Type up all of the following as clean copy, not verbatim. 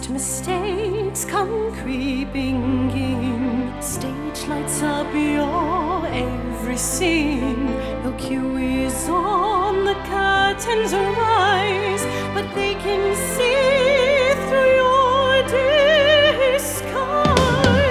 First mistakes come creeping in. Stage lights up your every scene. No cue is on, the curtains rise, but they can see through your disguise.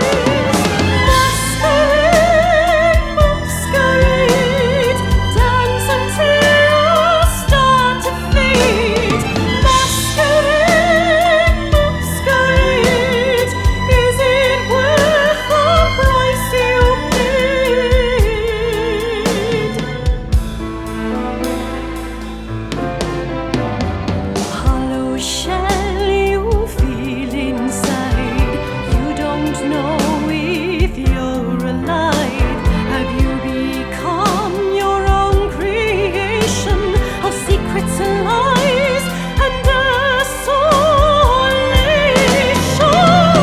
Masquerade, masquerade, dance until you start to fade. Masquerade, masquerade, is it worth the price you paid? Hollow shell you feel inside. You don't know if you're alive. Have you become your own creation of secrets and lies and isolation?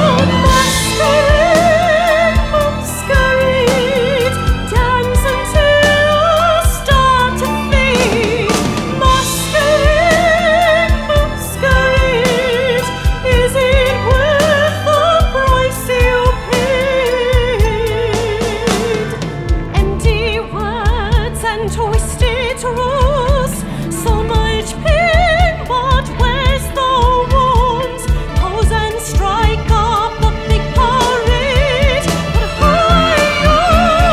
Masquerade, masquerade, dance until you start to fade. Masquerade, masquerade, is it worth the price you paid? Empty words and twisted rules, so much pain, but where's the wounds? Pose and strike up a big parade, but higher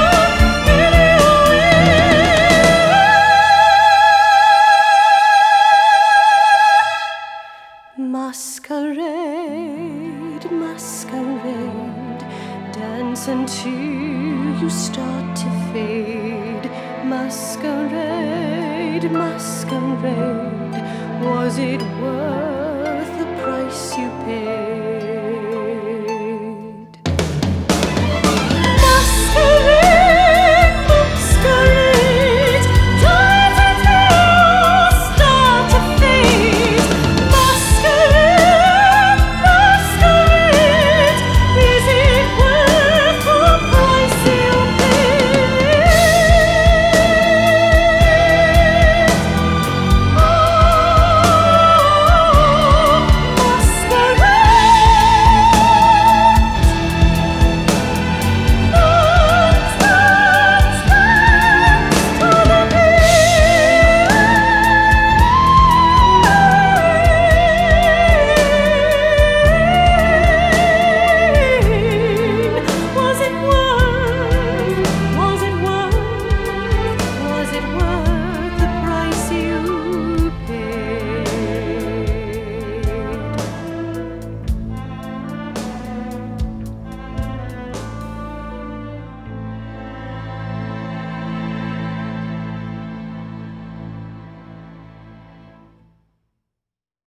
anyway. Masquerade, masquerade, dance until you start to fade. Masquerade, masquerade, was it worth the price you paid?